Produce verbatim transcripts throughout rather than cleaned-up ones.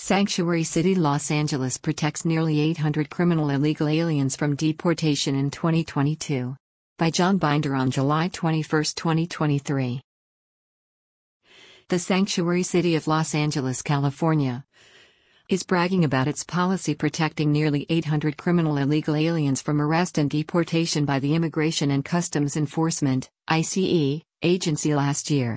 Sanctuary City, Los Angeles protects nearly eight hundred criminal illegal aliens from deportation in twenty twenty-two. By John Binder on July twenty-first, twenty twenty-three. The Sanctuary City of Los Angeles, California, is bragging about its policy protecting nearly eight hundred criminal illegal aliens from arrest and deportation by the Immigration and Customs Enforcement (I C E) agency last year.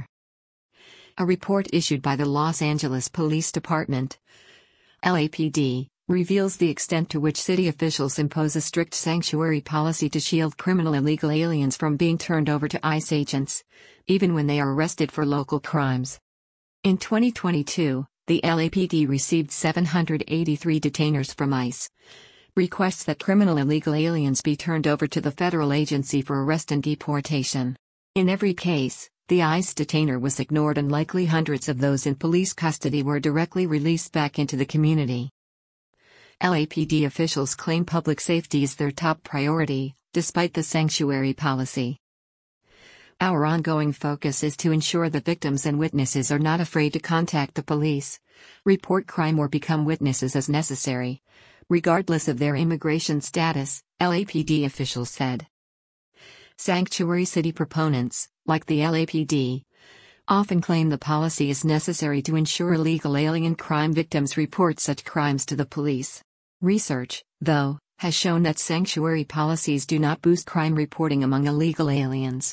A report issued by the Los Angeles Police Department, L A P D, reveals the extent to which city officials impose a strict sanctuary policy to shield criminal illegal aliens from being turned over to ICE agents, even when they are arrested for local crimes. In twenty twenty-two, the L A P D received seven hundred eighty-three detainers from ICE, requests that criminal illegal aliens be turned over to the federal agency for arrest and deportation. In every case, the ICE detainer was ignored and likely hundreds of those in police custody were directly released back into the community. L A P D officials claim public safety is their top priority, despite the sanctuary policy. Our ongoing focus is to ensure that victims and witnesses are not afraid to contact the police, report crime or become witnesses as necessary, regardless of their immigration status, L A P D officials said. Sanctuary City proponents, like the L A P D, often claim the policy is necessary to ensure illegal alien crime victims report such crimes to the police. Research, though, has shown that sanctuary policies do not boost crime reporting among illegal aliens.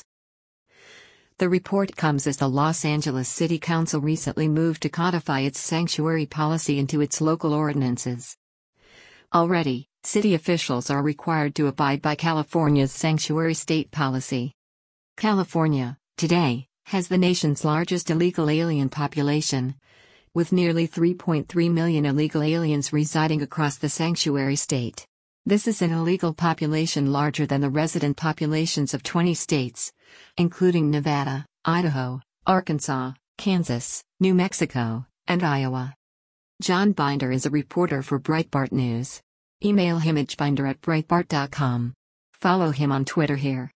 The report comes as the Los Angeles City Council recently moved to codify its sanctuary policy into its local ordinances. Already, city officials are required to abide by California's sanctuary state policy. California, today, has the nation's largest illegal alien population, with nearly three point three million illegal aliens residing across the sanctuary state. This is an illegal population larger than the resident populations of twenty states, including Nevada, Idaho, Arkansas, Kansas, New Mexico, and Iowa. John Binder is a reporter for Breitbart News. Email him at binder at breitbart dot com. Follow him on Twitter here.